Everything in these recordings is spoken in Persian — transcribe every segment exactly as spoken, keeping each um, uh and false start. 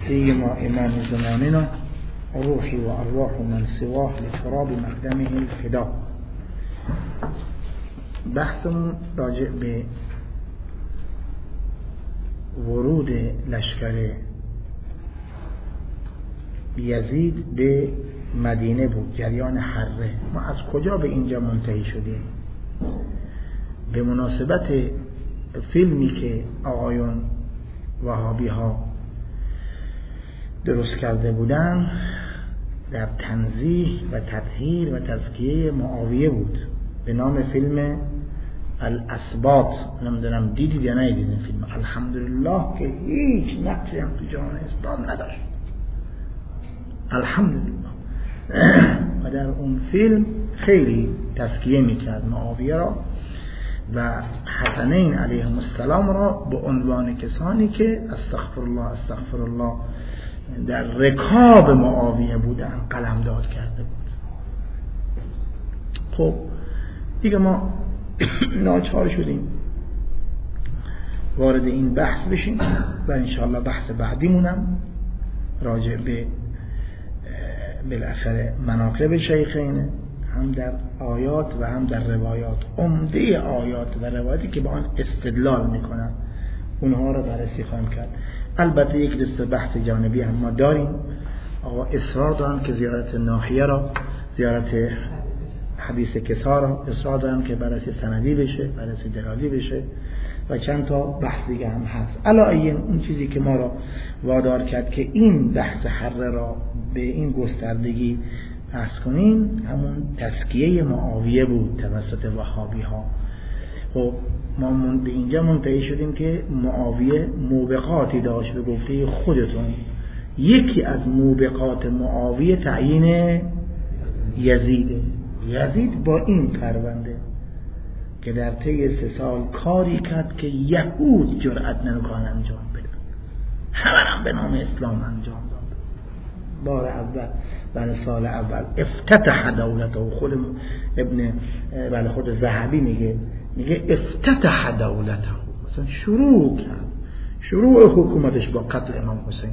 سيما إمام زماننا روحي وأرواح من سواه لتراب مقدمه الفدا. بحثمون راجع به ورود لشکر یزید به مدینه بود، جریان حره. ما از کجا به اینجا منتهی شدیم؟ به مناسبت فیلمی که آقایون وهابی ها درست کرده بودن در تنزیه و تطهیر و تزکیه معاویه بود، به نام فیلم الاسباط. نمیدونم دیدید یا ندیدید این فیلم؟ الحمدلله که هیچ نقشی هم تو جهان اسلام نداشت، الحمدلله. و در اون فیلم خیلی تزکیه میکرد معاویه را و حسنین علیهم السلام را به عنوان کسانی که استغفر الله استغفر الله در رکاب معاویه بودن قلمداد کرده بود. خب دیگه ما ناچار شدیم وارد این بحث بشیم و انشاءالله بحث بعدیمونم راجع به بالاخره مناقب شیخین، هم در آیات و هم در روایات، عمده آیات و روایاتی که با آن استدلال میکنن، اونها رو بررسی خواهیم کرد. البته یک دسته بحث جانبی هم ما داریم. آقا اصرار دارن که زیارت ناحیه را، زیارت حدیث کسا را اصرار دارن که بررسی سندی بشه، بررسی دلالی بشه و چند تا بحث دیگه هم هست. علاوه اون چیزی که ما را وادار کرد که این بحث حره را به این گستردگی بحث کنیم همون تزکیه معاویه بود توسط وهابی ها. خب ما من به اینجا منتهی شدیم که معاویه موبقاتی داشت به گفته خودتون. یکی از موبقات معاویه تعیین یزیده. یزید با این پرونده که در طی سه سال کاری کرد که یهود جرأت نمیکنن انجام بدن، همه به نام اسلام انجام داد. بار اول بله سال اول افتتح دولته. خود ابن بله خود ذهبی میگه میگه افتتح دولته، مثلا شروع کرد شروع حکومتش با قتل امام حسین.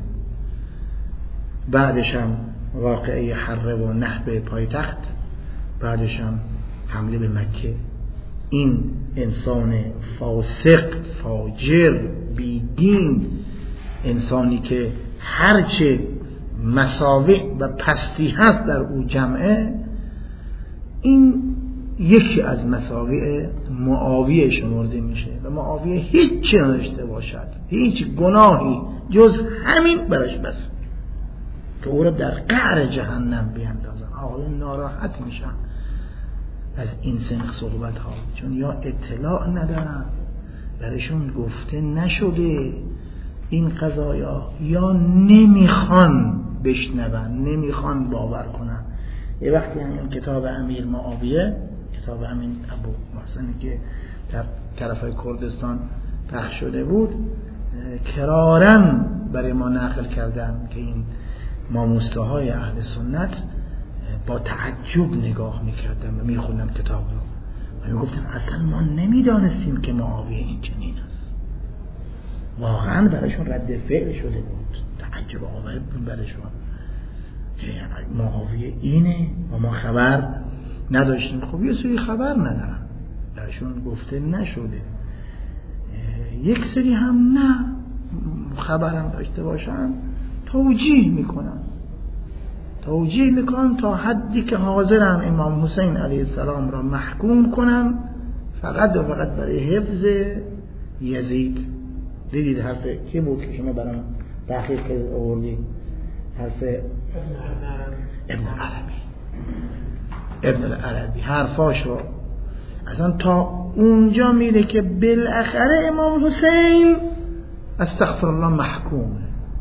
بعدش هم واقعه حره و نهب پایتخت، بعدش هم حمله به مکه. این انسان فاسق، فاجر، بیدین، انسانی که هرچه مساوئ و پستی هست در او جمعه، این یکی از مساوئ معاویه شمرده میشه و معاویه هیچ نداشته باشد، هیچ گناهی جز همین براش بس که او را در قعر جهنم بیندازن. آقایون ناراحت میشن از این سنخ صحبت ها، چون یا اطلاع ندارن، برشون گفته نشده این قضایا، یا نمیخوان بشنون، نمیخوان باور کنن. یه وقتی همین کتاب امیر معاویه، کتاب همین ابو محسنی که در طرفای کردستان پخش شده بود، کرارن برای ما نقل کردن که این ماموسته اهل سنت با تعجب نگاه میکردن و میخوندن کتاب رو و میگفتن اصلا ما نمیدانستیم که معاویه این چنین است. واقعا برایشون رد فعل شده بود، تعجب آور بود برایشون که معاویه اینه و ما خبر نداشتیم. خب یه سری خبر ندارن، برایشون گفته نشده. یک سری هم نه خبرم داشته باشن توجیه میکنن توجیه میکنن تا حدی که حاضرن امام حسین علیه السلام را محکوم کنن فقط و فقط برای حفظ یزید. دیدید حرف کی بود که شما برام تحقیق کرد آوردی؟ حرف ابن عربی. ابن العربی حرفاشو اصلا تا اونجا میره که بالاخره امام حسین استغفر الله محکومه.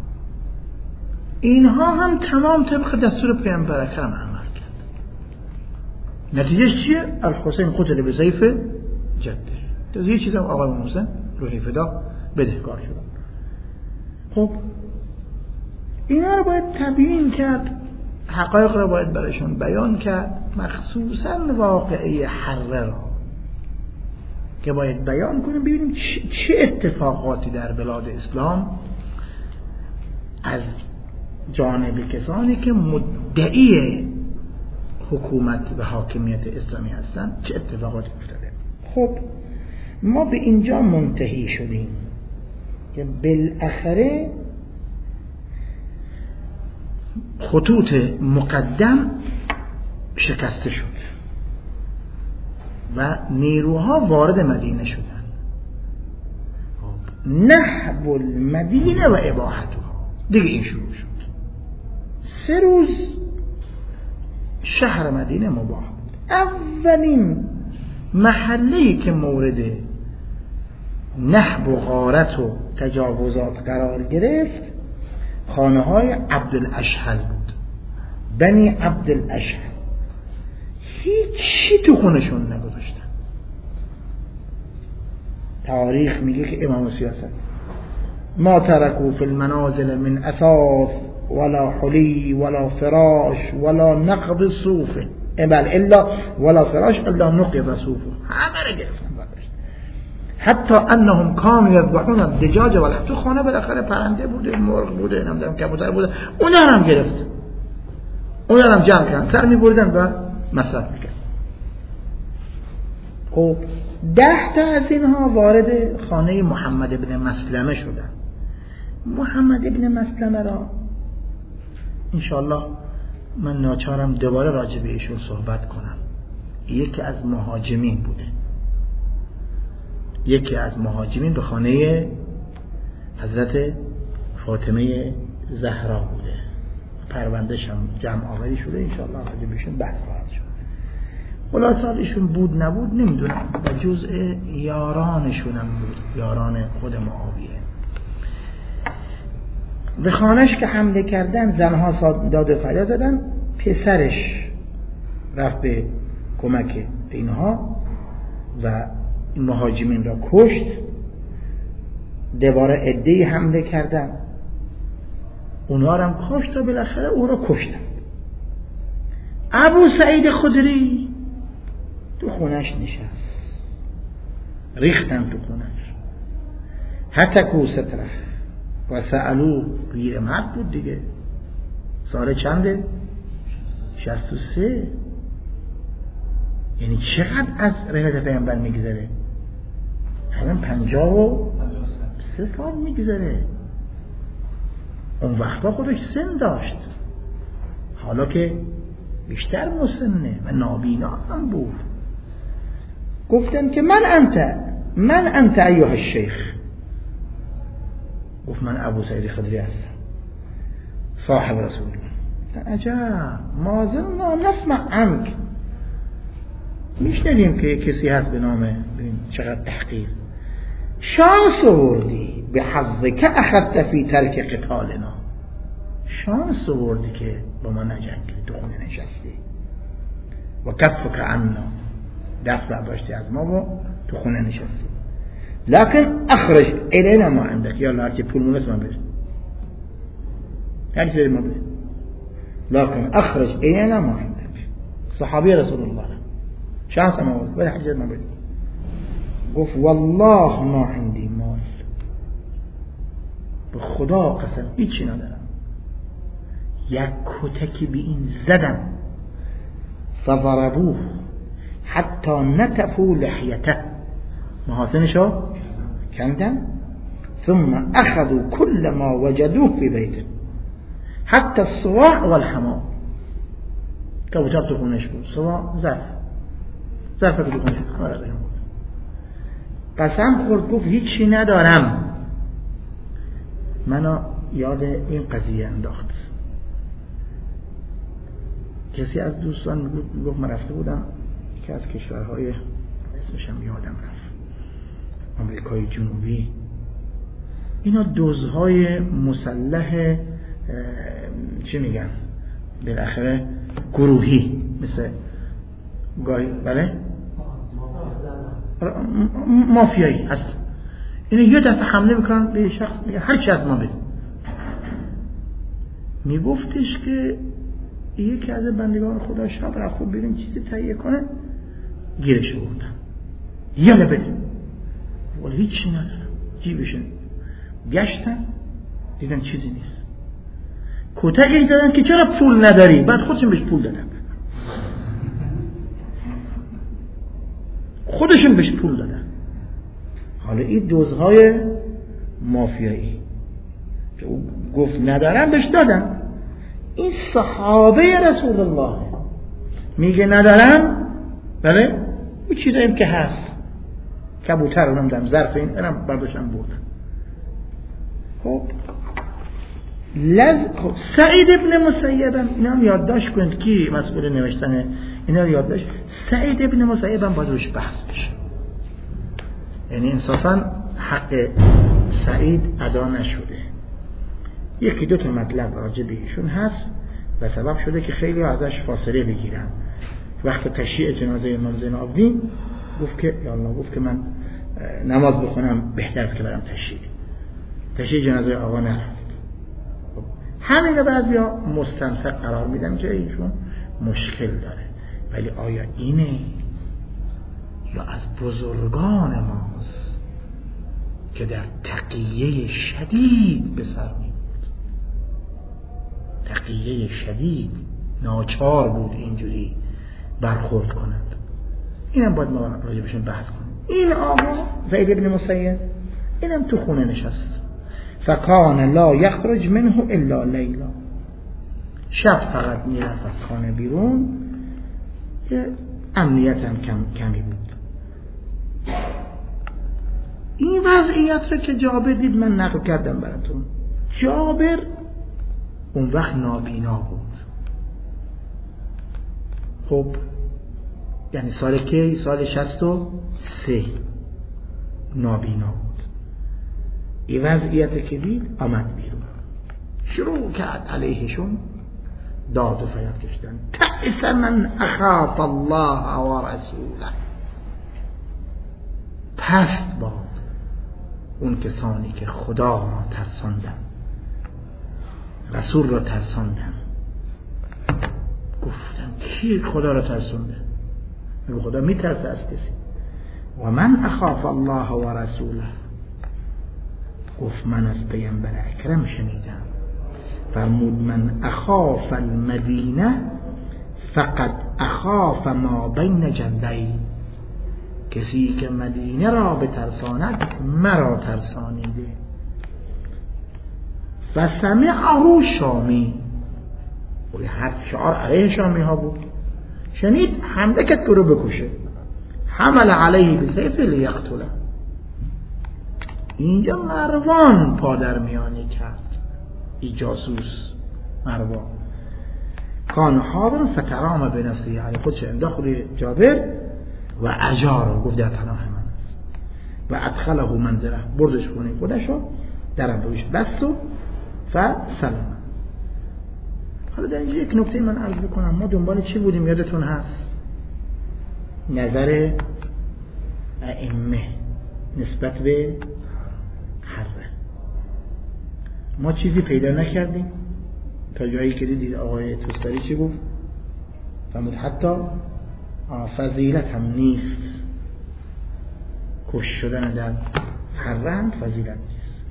اینها هم تمام طبق دستور پیامبر اکرم عمل کرد. نتیجهش چیه؟ الحسین قتل به سیف جده. تو یه چیزا آقای امام حسین روحی فدا بدهکار شدن. خب اینا رو باید تبیین کرد، حقایق رو باید برایشون بیان کرد، مخصوصا واقعه حره را که باید بیان کنیم، ببینیم چه اتفاقاتی در بلاد اسلام از جانب کسانی که مدعی حکومت و حاکمیت اسلامی هستن چه اتفاقاتی افتاده. خب ما به اینجا منتهی شدیم که بالاخره خطوط مقدم شکسته شد و نیروها وارد مدینه شدن. نهب المدینه و اباحتها، دیگه این شروع شد. سه روز شهر مدینه مباح بود. اولین محله‌ای که مورد نهب و غارت و تجاوزات قرار گرفت خانه های عبدالاشهل بود. بنی عبدالاشهل هیچی تو خونشون نگذاشتن. تاریخ میگه که امام سیاست ما ترکوا فی المنازل من اثاث ولا حلی ولا فراش ولا نقب صوف بل الا ولا فراش الا نقب صوف، همه را گرفتن برداشت. حتی انهم كانوا يذبحون الدجاج ولا، تو خانه بالاخره پرنده بوده، مرغ بوده، نمیدونم کبوتر بوده، اونا هم گرفت، اونا هم جمع کردن، سر می‌بردن و مصرف می‌کردن. خب ده تا از اینها وارد خانه محمد ابن مسلمه شدن. محمد ابن مسلمه را انشاءالله من ناچارم دوباره راجع به ایشون صحبت کنم. یکی از مهاجمین بوده، یکی از مهاجمین به خانه حضرت فاطمه زهرا بوده. پروندهش هم جمع آوری شده، انشاءالله راجع به ایشون بحث خواهد شد. خلاصه ایشون بود نبود نمیدونم و جزء یارانشون هم بود، یاران خود معاویه. به خانهش که حمله کردن زنها داد و فریاد زدن، پسرش رفت به کمک اینها و این مهاجمین را کشت. دوباره عده‌ای حمله کردن، اونا را هم کشت و بالاخره او را کشتن. ابو سعید خدری تو خونش نشست، ریختن تو خونش، هتکو ستره و سألو، پیر مرد بود دیگه، سال چنده؟ شصت و سه. یعنی چقدر از رحلت پیامبر میگذره؟ الان پنجاه و سه سال میگذره. اون وقتا خودش سن داشت، حالا که بیشتر مسنه و نابینا هم بود. گفتن که من انت من انت ایها الشیخ. گفت من ابو سعید خدری هستم، صاحب رسول الله. عجب، ما زلنا نسمع عنك. میشنیدیم که کسی هست به نام، ببین چقدر تحقیر. شانس آوردی به حظ که اخذت فی ترک قتالنا، شانس آوردی که با ما نجنگی، تو خونه نشستی. و کفک عنا، دست برداشتی از ما و تو خونه نشستی. لكن اخرج الینا ما عندك، یا الله هرچی پول مونست ما بده، هرچی داری ما بده، لكن اخرج الینا ما عندك. صحابی رسول الله شانس ما بود، ولی حجت ما بده. گفت والله ما عندي مال، به خدا قسم هیچی ندارم. یک کتکی به این زدم، فضربوه حتی نتفوا لحیته، محاسنشو کندن. ثم اخذوا كل ما وجدوه في بيته حتى الصواع والحمام. کبوتر تو خونش بود، صواع ظرف ظرف تو خونش بود. قسم خورد، گفت هیچی ندارم. منو یاد این قضیه انداخت. کسی از دوستان گفت من رفته بودم که از کشورهای اسمشم یادم رفت، آمریکای جنوبی، اینا دزدهای مسلح چی میگن بالاخره گروهی، مثل گاهی بله مافیایی هست. اینا یه دفعه حمله میکنن به شخص، میگه هر چی از ما بده. میگفتش که یکی از بندگان خدا شب رفت خود بریم چیزی تهیه کنه، گیرش بردن، یالا بده، ولی هیچی ندارم. جیبشون گشتن دیدن چیزی نیست. کتکش زدن که چرا پول نداری، بعد خودشون بهش پول دادن، خودشون بهش پول دادن. حالا این دوزهای مافیایی که او گفت ندارم بهش دادن. این صحابه رسول الله میگه ندارم، بله او چی داریم که هست، کبوتر رو نمیدونم ظرف این اینم برداشتن بردن. خب لز... خب سعید ابن مسیب هم اینا هم یادداشت کنید کی مسئول نوشتن اینا رو یادداشت. سعید ابن مسیب هم باید روش بحث بشه، یعنی انصافا حق سعید ادا نشده. یکی دو تا مطلب راجع به ایشون هست و سبب شده که خیلی ازش فاصله بگیرن. وقت تشییع جنازه امام زین العابدین گفت که یا الله، گفت که من نماز بخونم بهتر که برم تشییع تشییع جنازه آقا نرفت. همین بعضیا مستمسک قرار میدن که ایشون مشکل داره، ولی آیا اینه یا از بزرگان ماست که در تقیه شدید به سر میبود، تقیه شدید ناچار بود اینجوری برخورد کنند. اینم باید ما راجع بهشون بحث کنیم. این آقا زید ابن مسیب اینم تو خونه نشست، فکان لا یخرج منه الا لیلا، شب فقط میرفت از خانه بیرون که امنیت هم کم کمی بود. این وضعیت رو که جابر دید من نقل کردم براتون. جابر اون وقت نابینا بود. خب یعنی سال که سال شصت و سه نابینا بود. این وضعیت که دید آمد بیرون، شروع کرد علیهشون داد و فریاد کشیدن. تعس من اخاف الله و رسوله، پست باد اون کسانی که خدا را ترساندن، رسول را ترساندن. گفتن کی خدا را ترسانده؟ میگه خدا میترسه از کسی. و من اخاف الله و رسوله، گفت من از پیامبر اکرم شنیدم. فرمود من اخاف المدینه فقط اخاف ما بین جنبی، کسی که مدینه را بترساند مرا ترسانیده. و سمعه شامی، و هر شعار علیه شامی ها بود، شنید حمله که تو رو بکشه. حمل علیه بسیف لیقتله، اینجا مروان پادرمیانی کرد. ای جاسوس مروان کان حاضر فترام بنفسه، یعنی خودش انداخت روی جابر و اجار، گفت در پناه من است. و ادخله منزله، بردش خونه خودشو، درم روش بست و فسلم. حالا در اینجا یک نکته من عرض بکنم. ما دنبال چی بودیم یادتون هست؟ نظر ائمه نسبت به حره. ما چیزی پیدا نکردیم تا جایی که دیدید آقای توستری چی گفت؟ فرمود حتی فضیلت هم نیست، کش شدن در حره هم فضیلت نیست.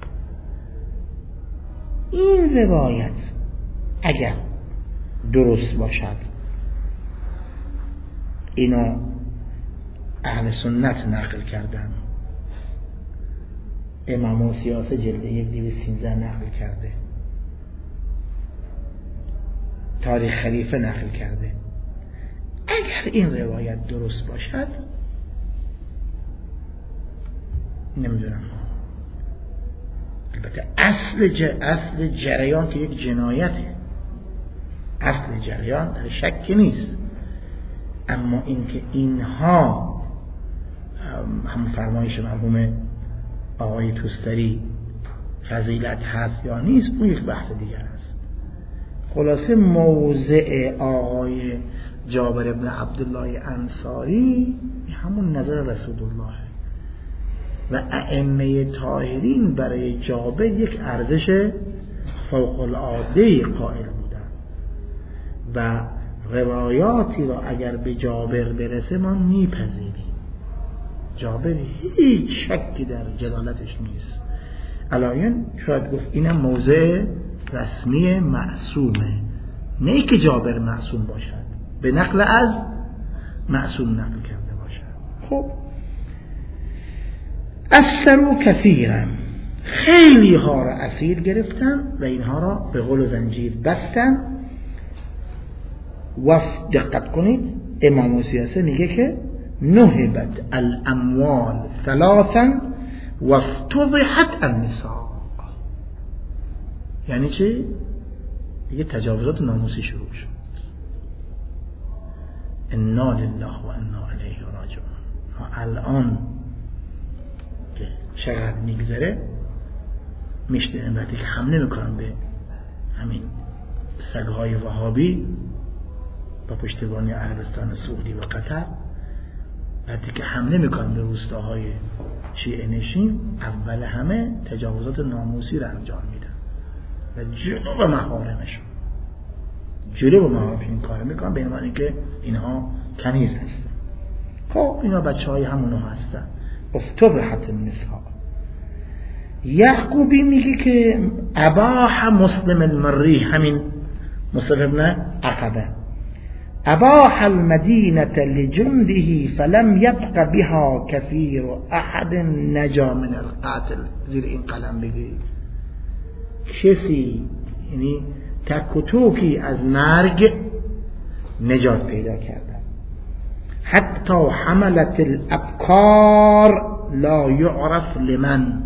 این روایت اگر درست باشد، اینا اهل سنت نقل کردن، امام سیاسی جلد یک دویست و سیزده نقل کرده، تاریخ خلیفه نقل کرده. اگر این روایت درست باشد، نمیدونم، البته اصل ج... اصل جریان که یک جنایته، اصل جریان در شکی نیست، اما اینکه اینها هم فرمایش مرحوم آقای توستری فضیلت هست یا نیست، اون یک بحث دیگر است. خلاصه موضع آقای جابر ابن عبدالله انصاری همون نظر رسول الله و ائمه طاهرین برای جابر یک ارزش فوق العاده قائل بودن و روایاتی را اگر به جابر برسه ما میپذیریم. جابر هیچ شکی در جلالتش نیست. الان شاید گفت اینم موضع رسمی معصومه، نه ای که جابر معصوم باشد، به نقل از معصوم نقل کرده باشد. خب اسروا کثیرا، خیلی ها را اسیر گرفتن و اینها را به غل و زنجیر بستن. و دقت کنید امام سیاسی میگه که نهبت الاموال ثلاثا و افتضحت النساء. یعنی چی؟ دیگه تجاوزات ناموسی شروع شد. انا لله و انا الیه راجعون. الان که چقدر میگذره میشنیم وقتی که حمله میکنن به همین سگهای وهابی با پشتیبانی عربستان سعودی و قطر، وقتی که حمله میکنن به روستاهای شیعه نشین، اول همه تجاوزات ناموسی را انجام میدن و جلو محارمشون جلو محارمشون این کار میکنن، به معنی که اینها کنیز هستن. خب اینا بچه های همونو هستن. افتضحت النساء. یعقوبی میگه که اباح مسلم المری، همین مسلم ابن عقبه، اباح المدینة لجنده فلم یبق بها کثیر احد نجا من القتل. زیر این قلم بگیرید، کسی یعنی تک و توکی از مرگ نجات پیدا کردن. حتی حملت الابکار لا یعرف لمن.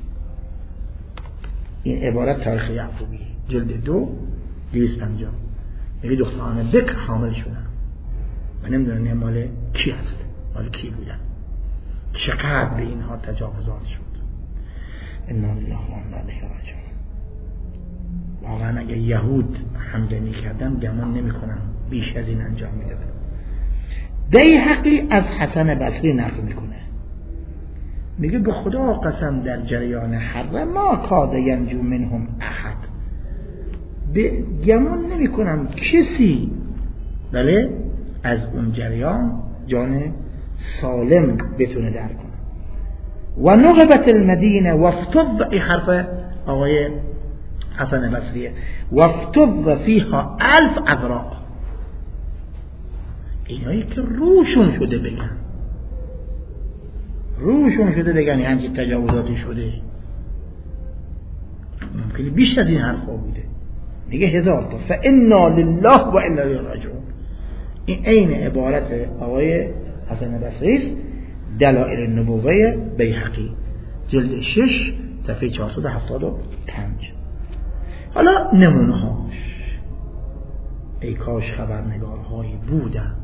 این عبارت تاریخ یعقوبی جلد دو دویست و پنجاه. میگه دختران بکر حامل شدن و نمیدونن مال کی هست، مال کی بودن، چقدر به اینها تجاوزات شد. انا لله و انا الیه راجعون. واقعا اگه یهود حمله میکردن گمان نمیکنم بیش از این انجام میدادن. بیهقی از حسن بصری نقل میکنه، میگه به خدا قسم در جریان حرب ما کاد ینجو منهم احد، به گمان نمی کنم کسی بله از اون جریان جان سالم بتونه در کنه. و نغبت المدینه و افتض، این حرف آقای حسن بصریه، و افتض فیها الف عذراء. اینایی که روشون شده بگن روشون شده بگن همچین تجاوزاتی شده، ممکنه بیش از این حرفا بوده. میگه هزار تا. فانا لله و انا الیه راجعون. این عین عبارت آقای حسن بصری، دلائل النبوه بیهقی جلد شش صفحه چهارصد و هفتاد و پنج. حالا نمونه هاش، ای کاش خبرنگارهایی بودند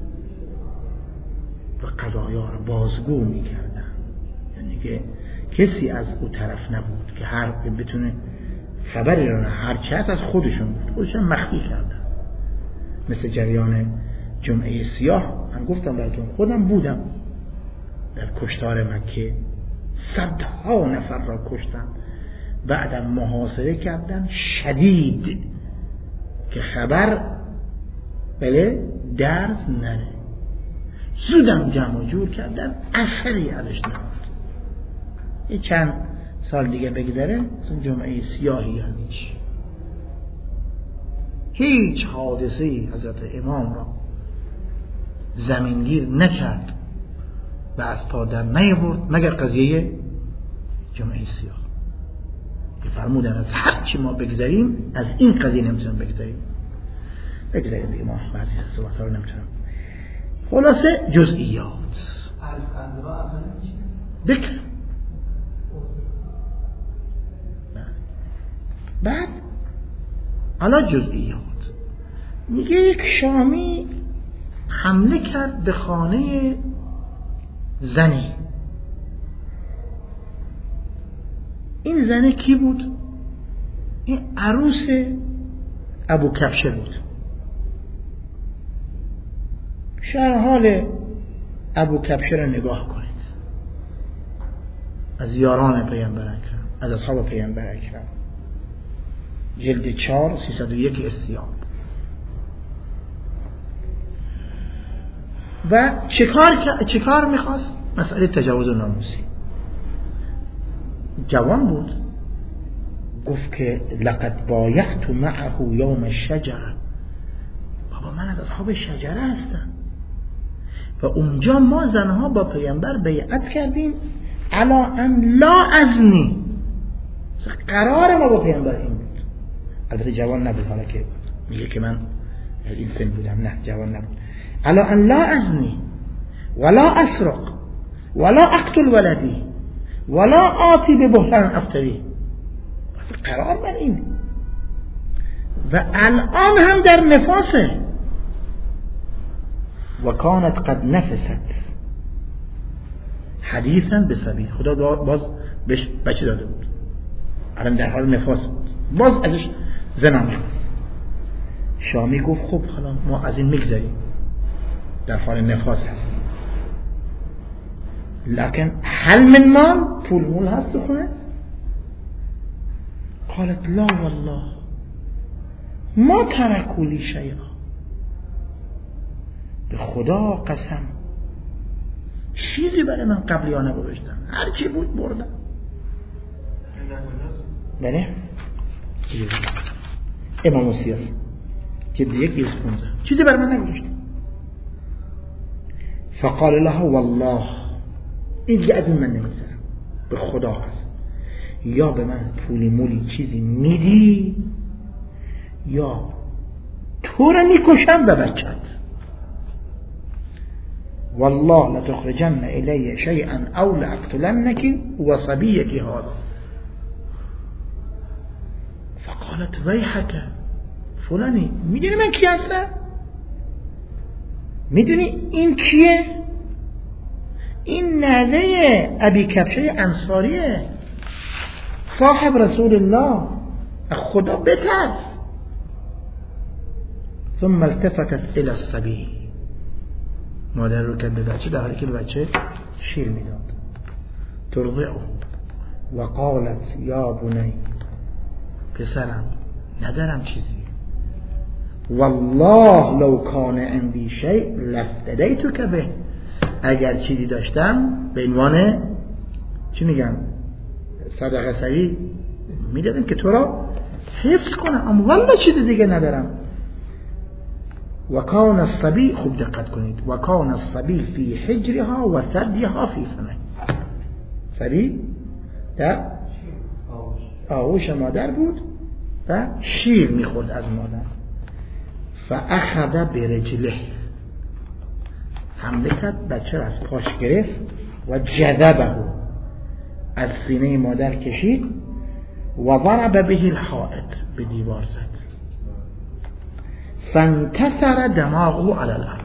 و قضایا را بازگو میکردن، یعنی که کسی از او طرف نبود که هر بتونه خبری را، هر چه از خودشون بود خودشون مخفی کردن. مثل جریان جمعه سیاه، من گفتم براتون خودم بودم در کشتار مکه، صدها نفر را کشتن، بعدم محاصره کردن شدید که خبر بله درز نره. زودم جمع جور کردن، اثری ازش نبود. یه چند سال دیگه بگذره جمعه سیاهی یعنی چی؟ هیچ حادثه‌ای حضرت امام را زمینگیر نکرد و از پا در نیاورد مگر قضیه جمعه سیاه که فرمودن از هر چی ما بگذاریم از این قضیه نمیتونم بگذاریم بگذاریم دیگه، ما بعضی صحبت‌ها رو نمیتونم. خلاصه جزئیات بکر. بعد حالا جزئیات، میگه یک شامی حمله کرد به خانه زنی. این زنه کی بود؟ این عروس ابو کبشه بود. شرح حال ابو کبشه را نگاه کنید، از یاران پیامبر اکرم، از اصحاب پیامبر اکرم، جلد چهار سیصد و یک استیاب. و چه کار چه کار میخواست؟ مسئله تجاوز ناموسی. جوان بود، گفت که لقد بایعت معه یوم الشجره، بابا من از اصحاب شجره هستم و اونجا ما زنها با پیامبر بیعت کردیم علا ان لا ازنی، قرار ما با پیامبر این بود. البته جوان نبود، حالا که میگه که من این سن بودم، نه جوان نبود. علا ان لا ازنی ولا اسرق ولا اقتل ولدی ولا آتی به بهتان افتری، قرار بر این. و الان هم در نفاسه. و کانت قد نفست حدیثا به سبیل، خدا باز بهش بچه داده بود، الان در حال نفاس بود، باز ازش زنا می‌خواست. شامی گفت خب حالا ما از این میگذریم، در حال نفاس هست، لکن هل من مال، پول مول هست تو خونه؟ قالت لا والله ما ترکوا لی شیئا، به خدا قسم چیزی برای من قبلی ها نگذاشتن، هر چی بود بردم. بله امام سیاسی جلد یک بیست پونزه چیزی برای من نگذاشتن. فقال لها والله این دیگه از این من نمیگذرم، به خدا قسم یا به من پولی مولی چیزی میدی یا تو رو میکشم به بچت. والله لتخرجن الی شیئا او لاقتلنك وصبيك هذا. فقالت ویحک فلانی، میدونی من کی هستم؟ میدونی این کیه؟ این نوه ابی کبشه انصاریه، صاحب رسول الله، خدا بترس. ثم التفتت الى الصبي، مادر رو کرد به بچه در حالی که به بچه شیر میداد. ترضعه و قالت یا بنی، پسرم ندارم چیزی، والله لو کان عندی شیء لافتدیتک به، اگر چیزی داشتم به عنوان چی میگم صدقه سری میدادم که تو را حفظ کنم، اما والله چیزی دیگه ندارم. و کان الصبی، خوب دقت کنید، و کان الصبی فی حجرها و ثدیها فی فمه، صبی در آغوش مادر بود و شیر میخورد از مادر. فاخذ برجله، حمله کرد، بچه را از پاش گرفت و جذبه، از سینه مادر کشید و ضرب به الحائط، به دیوار زد. فانتصر دماغه علی الارض،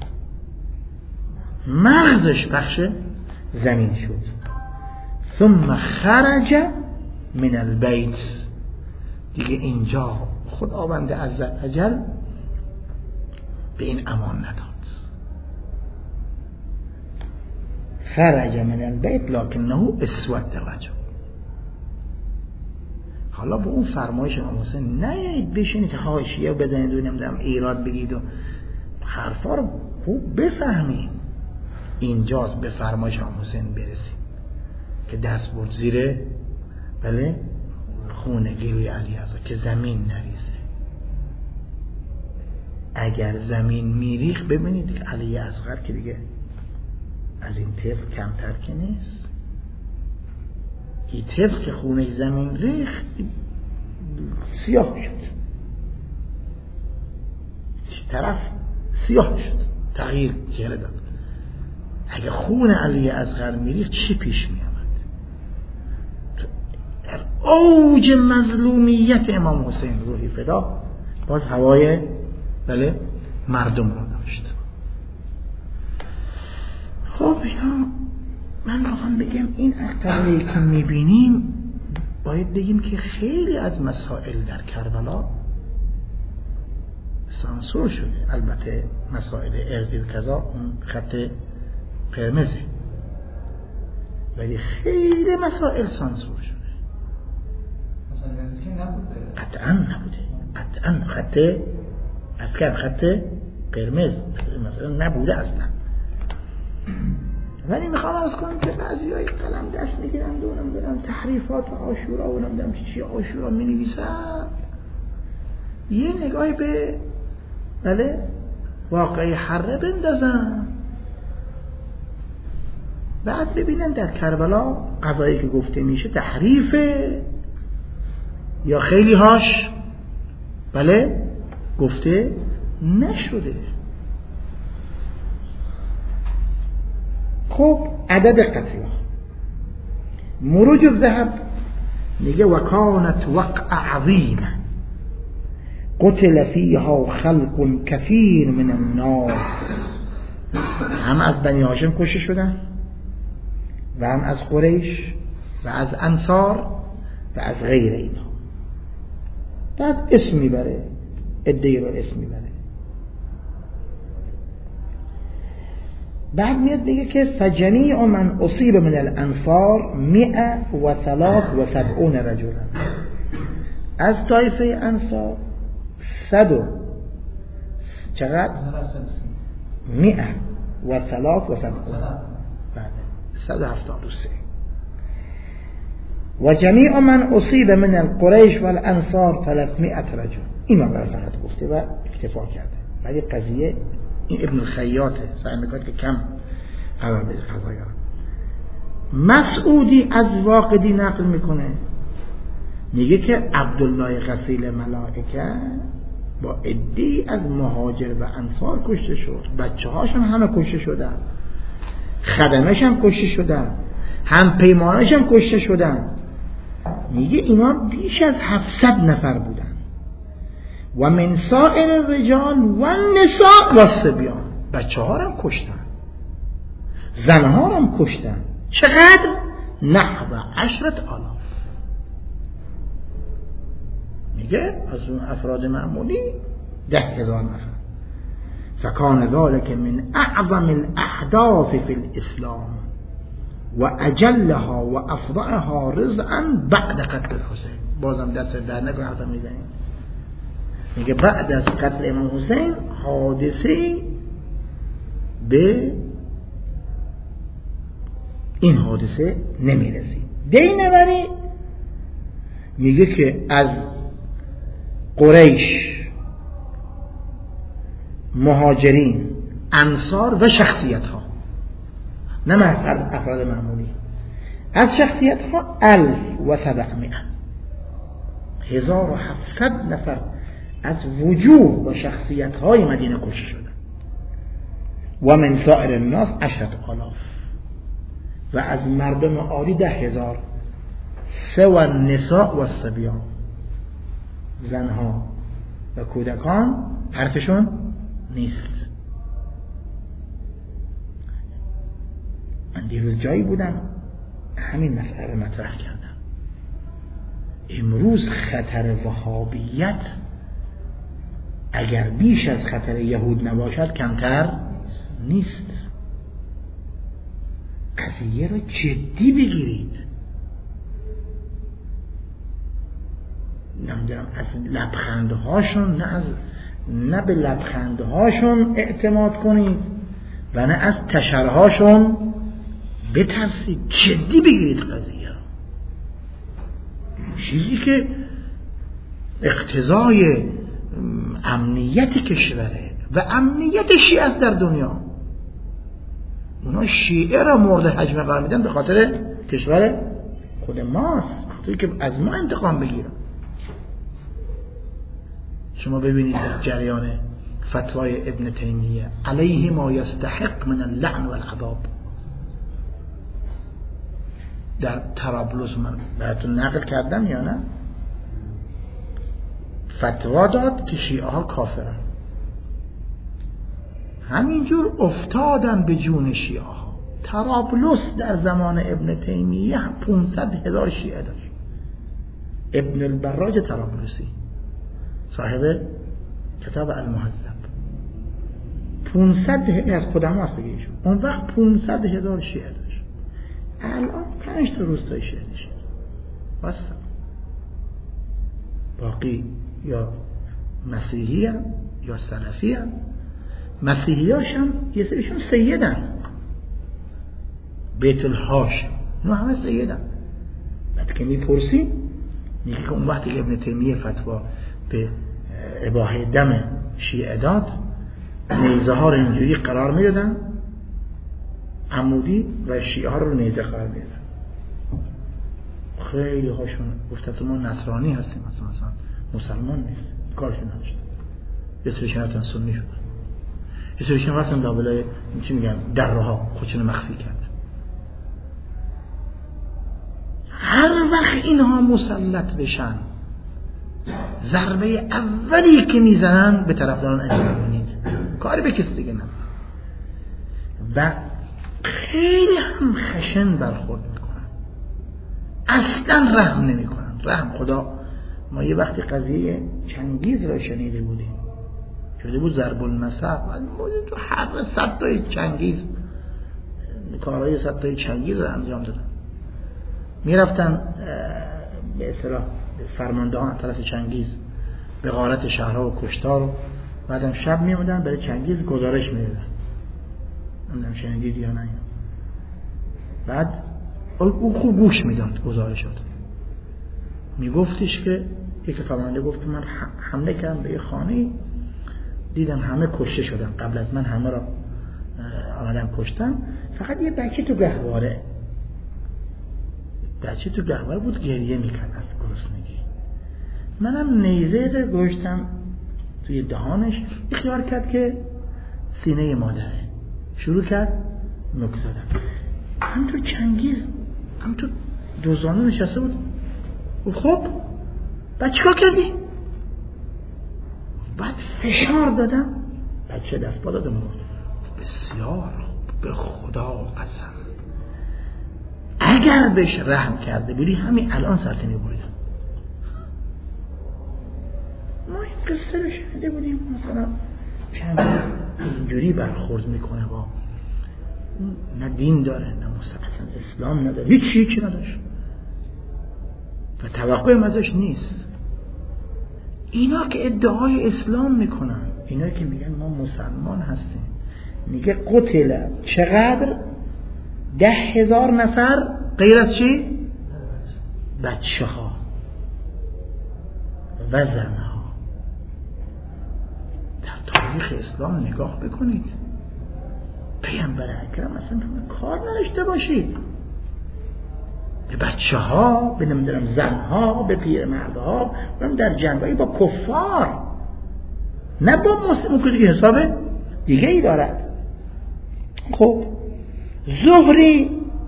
مغزش پخش زمین شد. ثم خرج من البیت، دیگه اینجا خداوند عزوجل به این امان نداد. خرج من البیت لکنه اسود رجل. حالا با اون فرمایش امام حسین نیایید بشینید حاشیه و بزنید و نمیدونم ایراد بگید و حرفا رو خوب بفهمید. اینجاست به فرمایش امام حسین برسید که دست برد زیر بله خونه گلوی علی ازا که زمین نریزه. اگر زمین میریخ ببینید که علی اصغر که دیگه از این طفل کمتر که نیست. این طفل که خونه زمین ریخ سیاه شد، طرف سیاه شد، تغییر چهره داد. اگه خون علی اصغر میریخ چی پیش می آمد؟ در اوج مظلومیت امام حسین روحی فدا باز هوای بله مردم رو داشت. خب اینا من واقعا بگم این اقتبالی که میبینیم باید بگیم که خیلی از مسائل در کربلا سانسور شده. البته مسائل ارضی و کذا اون خط قرمزه، ولی خیلی مسائل سانسور شده. قطعا نبوده، قطعا خط اسکر خط قرمز مثلا نبوده اصلا. ولی میخوام از کنم که بعضی های قلم دست میگیرن دونم دونم تحریفات عاشورا و نمیدونم چی عاشورا می نویسن، یه نگاهی به بله واقعی حره بندازن، بعد ببینن در کربلا قضایی که گفته میشه تحریفه یا خیلی هاش بله گفته نشده. خب عدد قتل مروج الذهب میگه وکانت وقع عظیم قتل فیها خلق کثیر من الناس، هم از بنی هاشم کشته شدن و هم از قریش و از انصار و از غیر اینا. بعد اسم میبره، ادعی رو اسم میبره. بعد میاد میگه که فجمیع من اصیب من الانصار مئة و ثلاث و سبعون رجلا، از طایفه انصار صد و چقدر؟ مئة و ثلاث و سبعون، بعد صد و هفتاد و سه. و جمیع من اصیب من القریش و الانصار ثلاثمائة رجل. این مقدار فقط گفته و اکتفا کرده. ولی قضیه این ابن الخیاطه، سعی میکنه که کم قرار بده قضایا. مسعودی از واقدی نقل میکنه، میگه که عبدالله غسیل ملائکه با عده‌ای از مهاجر و انصار کشته شد، بچه هاشون همه کشته شدن، خدمش هم کشته شدن، هم پیمانش هم کشته شدن. میگه اینا بیش از هفتصد نفر بودن و من سائر الرجال و النساء و الصبیان، بچه ها هم کشتن، زن ها هم کشتن. چقدر؟ نحو عشرت آلاف. میگه از اون افراد معمولی ده هزار نفر. فکان ذلك من اعظم الاحداث فی الاسلام و اجلها و افضعها رزعا بعد قتل الحسین. بازم دست در نکنه حرفا میزنیم. میگه بعد از قتل امام حسین حادثه به این حادثه نمیرسید. دی نبری میگه که از قریش، مهاجرین، انصار و شخصیت ها، نه افراد معمولی، از شخصیت ها الف و سبعمائه، هزار و هفتصد نفر از وجوه و شخصیت های مدینه کشته شدن. و من سائر الناس عشرت آلاف، و از مردم عادی ده هزار. سه و النساء و الصبیان، زنها و کودکان حرفشون نیست. من دیروز جایی بودم همین مسئله مطرح کردم. امروز خطر وهابیت اگر بیش از خطر یهود نباشد کمتر نیست. قضیه رو جدی بگیرید. نمیدونم از لبخندهاشون نه از نه به لبخندهاشون اعتماد کنید و نه از تشرهاشون بترسید. جدی بگیرید قضیه رو. چیزی که اقتضای امنیت کشوره و امنیت شیعه است در دنیا. اونا شیعه را مورد حجم قرار میدن به خاطر کشور خود ماست، خاطری که از ما انتقام بگیرن. شما ببینید در جریان فتوای ابن تیمیه علیه ما یستحق من اللعن والعذاب در طرابلس، من براتون نقل کردم یا نه، فتوا داد که شیعه ها کافرن. همینجور افتادن به جون شیعه ها. طرابلس در زمان ابن تیمیه پانصد هزار شیعه داشت. ابن البراج طرابلسی صاحب کتاب المهذب، پانصد هزار از خودم هست دیگه ایشون. اون وقت پانصد هزار شیعه داشت. الان پنج تا روستای شیعه داشت. بس باقی یا مسیحی هم یا سلفی هم. مسیحی هاشم یه سریشون سیدن، بیت الحاش، اینا همه سیدن. بعد که میپرسی میگه که اون وقتی ابن تیمیه فتوا به اباحه دم شیعه داد، نیزه ها رو اینجوری قرار میدادن عمودی و شیعه ها رو نیزه قرار میدادن. خیلی هاشون گفت ما نصرانی هستیم، مثلا مثلا مسلمان نیست، کارشون نداشت. یه سریشون رفتن سنی شدن، یه سریشون رفتن دابلای چی میگن دره ها خودشون مخفی کرد. هر وقت اینها مسلط بشن، ضربه اولی که میزنن به طرفداران امامی، کاری به کسی دیگه نداره و خیلی هم خشن برخورد میکنن، اصلا رحم نمیکنن. رحم خدا، ما یه وقتی قضیه چنگیز را شنیده بودیم، شده بود ضرب المثل، تو هر صد تای چنگیز کارهای صد تای چنگیز رو انجام دادن. میرفتن به اصطلاح فرماندهان طرف چنگیز به غارت شهرها و کشتار رو، بعدم شب میموندن برای چنگیز گزارش میدادن. نمیدونم شنیدید یا نه. بعد او خوب گوش میداد گزارشات. میگفتش که یک فرمانده گفت من حمله کردم به یه خانه، دیدم همه کشته شدن، قبل از من همه را آمدن کشتن، فقط یه بچه تو گهواره بچه تو گهواره بود گریه میکرد از گرسنگی. منم نیزه رو گذاشتم توی دهانش، اختیار کرد که سینه مادره، شروع کرد نوک زدن. هم تو چنگیز هم تو دوزانه نشسته بود. خب بعد چیکار کردی؟ بعد فشار دادم، بچه دست پا داد مرد. بسیار به خدا قسم اگر بهش رحم کرده بودی همین الان سرت می‌بریدم. ما این قصه رو شنیده بودیم، مثلا چند اینجوری برخورد میکنه با نه دین داره نه اصلا اسلام نداره، هیچ هیچی نداشت و توقع ازش نیست. اینا که ادعای اسلام میکنن، اینا که میگن ما مسلمان هستیم، میگه قتل چقدر؟ ده هزار نفر غیر از چی؟ بچه ها و زن ها. در تاریخ اسلام نگاه بکنید، پیامبر اکرم اصلا کار نداشته باشید به بچه ها، به نمیدونم زن ها، به پیر مرد ها، در جنگایی با کفار، نه با مسلمان که دیگه حساب دیگه ای دارد. خب زهری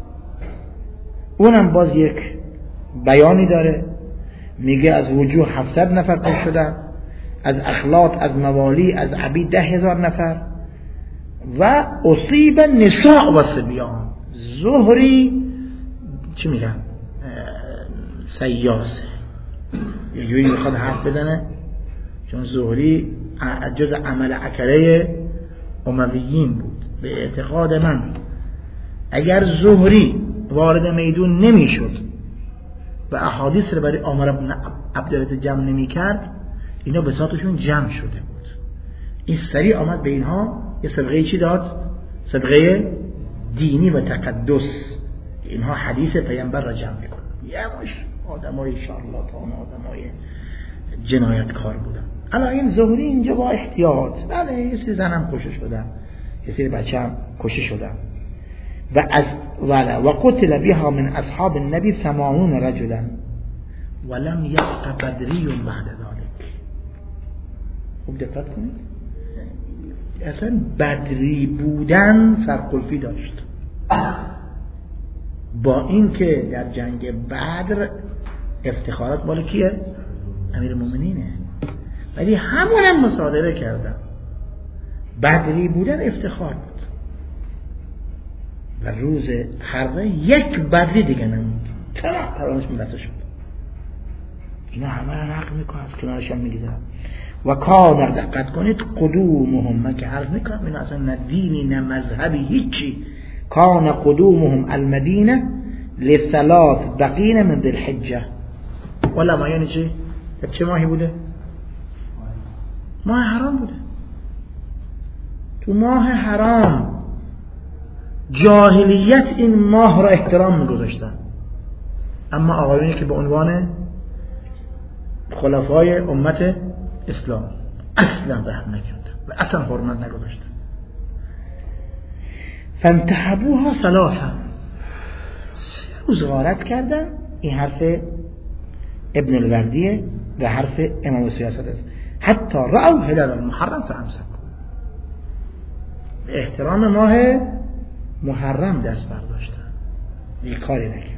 اونم باز یک بیانی داره، میگه از وجوه هفتصد نفر کشته شدن، از اخلاط، از موالی، از عبید ده هزار نفر و اصیب نساء و صبیان. زهری چی میگن؟ سیاسه، یه جوری میخواد حرف بزنه، چون زهری جز عمل عکره امویین بود. به اعتقاد من اگر زهری وارد میدون نمیشد و احادیث رو برای عمر بن عبدالعزیز جمع نمی کرد، اینا به ساتشون جمع شده بود. این سریع آمد به اینها یه صبغه چی داد؟ صبغه دینی و تقدس، اینها حدیث پیامبر را جمع میکنن. یه مش آدمای شارلاتان، آدمای جنایتکار بودن. الان این زهری اینجا با احتیاط، بله یه سری زنم کشته شدن، یه سری بچه هم کشته شدن و از ولا وقتل بها من اصحاب النبی ثمانون رجلا ولم يبق بدری بعد ذلك. خوب دقت کنید، اصلا بدری بودن سرقلفی داشت، با این که در جنگ بدر افتخارات مال کیه؟ امیر المؤمنینه، ولی همون هم مصادره کردن. بدری بودن افتخار بود و روز حربه یک بدری دیگه نمید، چرا پرانش میبسته شد. اینا همه را نقل میکنه، از کنارش هم میگذارم. و کار دقت کنید قدومهم، من که عرض میکنم اینا اصلا نه دینی نه مذهبی هیچی. کان قدومهم المدینه لثلاث بقین من ذی الحجه. ولی ما یعنی چی؟ چه ماهی بوده؟ ماه حرام بوده. تو ماه حرام جاهلیت این ماه را احترام می‌گذاشتن، اما آقایونی که به عنوان خلفای امت اسلام اصلا رحم نکردن و اصلا حرمت نگذاشتن. فانتحبوها ثلاثا، سه روز غارت کردن. این حرف ابن الوردیه و حرف امام سیاست است. حتی رأوا هلال المحرم فامسکوا، به احترام ماه محرم دست برداشتن، یک کاری نکردن.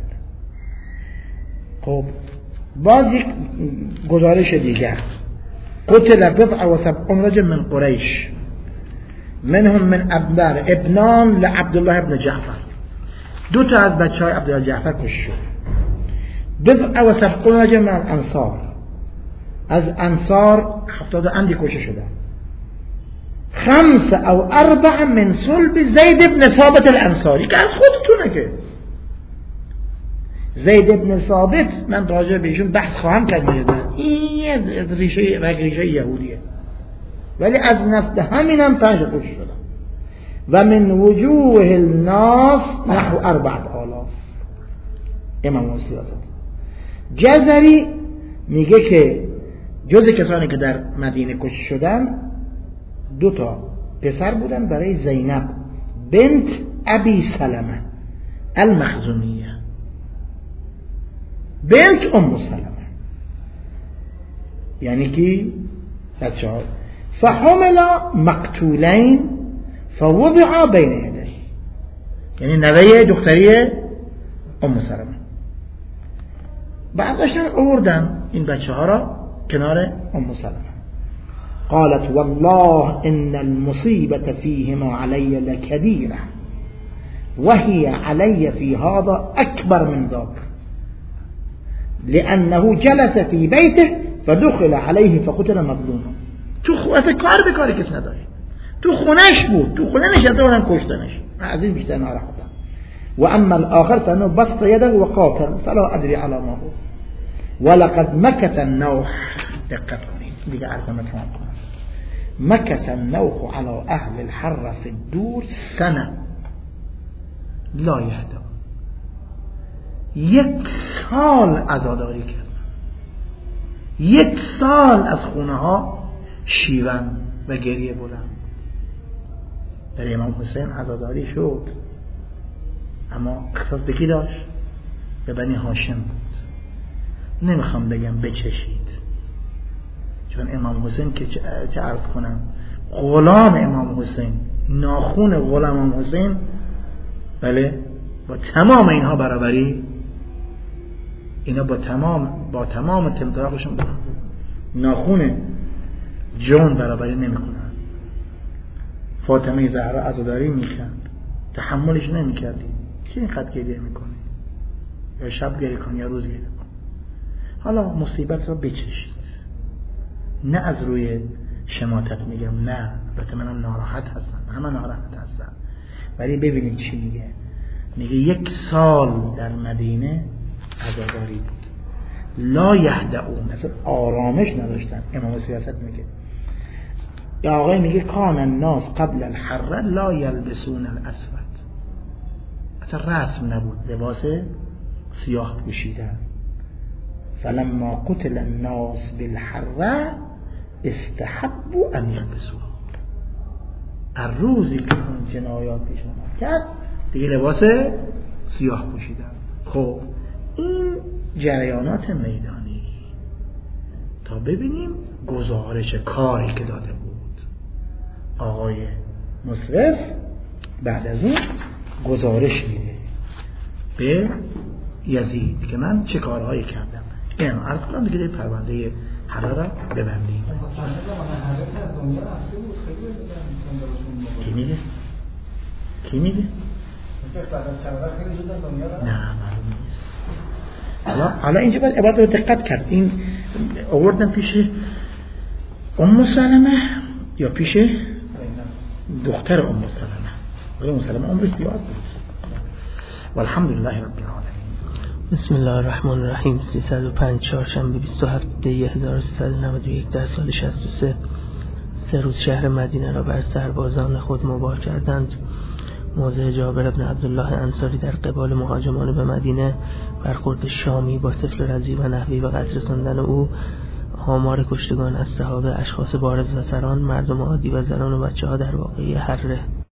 خب باز یک گزارش دیگر، قتل بضع و سبعون رجل من قریش منهم من ابنان ابنان لعبدالله ابن جعفر، دو تا از بچه های عبدالله جعفر کشته شد. بضع و سبعون رجل من انصار، از انصار هفتاد اندی کشته شدن. خمس او اربع من صلب زید ابن ثابت الانصاری، که از خودتونه که زید ابن ثابت، من راجع بهشون بحث خواهم کرد، این ریشه ریشه یهودیه، ولی از نفت همینم پنج کشته شدن. و من وجوه الناس نحو اربعت آلاف. امام سیاست جزری میگه که جز کسانی که در مدینه کشته شدن دو تا پسر بودن برای زینب بنت ابی سلمه المخزومیه، بنت ام سلمه، یعنی که بچه ها فحملا مقتولین فوضعا بین یدیه، یعنی نوه دختری ام سلمه. بعد داشتن آوردن این بچه ها را کنار ام سلمه. قالت والله ان المصيبة فيهما علي لكبيرة وهي علي في هذا اكبر من ذاك لانه جلس في بيته فدخل عليه فقتل مظلوما. تو خودت کار به کاری کس نداشت، تو خونش بود، تو خونه نشسته بودن کشتنش، از این بیشتر ناراحتم. و اما الاخر فانه بسط يده وقاتل فلا ادري على ما هو ولقد مكث النوح. دقت کنید دیگه عرض تمام کنم. مكث النوح على اهل الحر في الدور سنه لا يهدى، یک سال عزاداری کرد، یک سال از خونه ها شیون و گریه بلند. در امام حسین عزاداری شد، اما اختصاص به کی داشت؟ به بنی هاشم بود. نمیخوام بگم بچشید، چون امام حسین که چه عرض کنم، غلام امام حسین، ناخون غلام امام حسین، بله با تمام اینها برابری، اینا با تمام با تمام تمطراقشون ناخون جون برابری نمیکنن. فاطمه زهرا عزاداری میکرد، تحملش نمیکردی، کی اینقدر گریه میکنه؟ یا شب گریه کن یا روز گریه کن. حالا مصیبت رو بچشید، نه از روی شماتت میگم، نه البته منم ناراحت هستم، همه ناراحت هستم، ولی ببینید چی میگه. میگه یک سال در مدینه عزاداری بود، لا یهدعون، اصلا آرامش نداشتن. امام سیاست میگه، یا آقای میگه کان الناس قبل الحر لا یلبسون الاسود، اصلا رسم نبود لباس سیاه پوشیدن. فلما قتل الناس بالحر استحبوا ان یلبسوها، الروزی که اون جنایات پیش اومد کرد دیگه لباس سیاه پوشیدن. خب این جریانات میدانی تا ببینیم گزارش کاری که داده بود آقای مصرف. بعد از اون گزارش میده به یزید که من چه کارهایی کردم. این عرض کنم دیگه ده پرونده حرا را ببندیم. کی میگه؟ کی میگه؟ نه معلوم نیست. حالا حالا اینجا باید عبارت رو دقت کرد. این آوردن پیش ام سلمه یا پیش دختر ام سلمه؟ ام سلمه عمرش زیاد بود. والحمدلله رب العالمین. بسم الله الرحمن الرحیم. سیصد و پنج چهارشنبه بیست و هفت دی هزار و سیصد و نود و یک در سال شصت و سه سه روز شهر مدینه را بر سربازان خود مباه کردند. موضع جابر بن عبدالله انصاری در قبال مهاجمان به مدینه، برخورد شامی با طفل رضیع و نحوی و قتل رساندن او، آمار کشتگان از صحابه، اشخاص بارز و سران، مردم عادی و زنان و بچه ها در واقعه حره.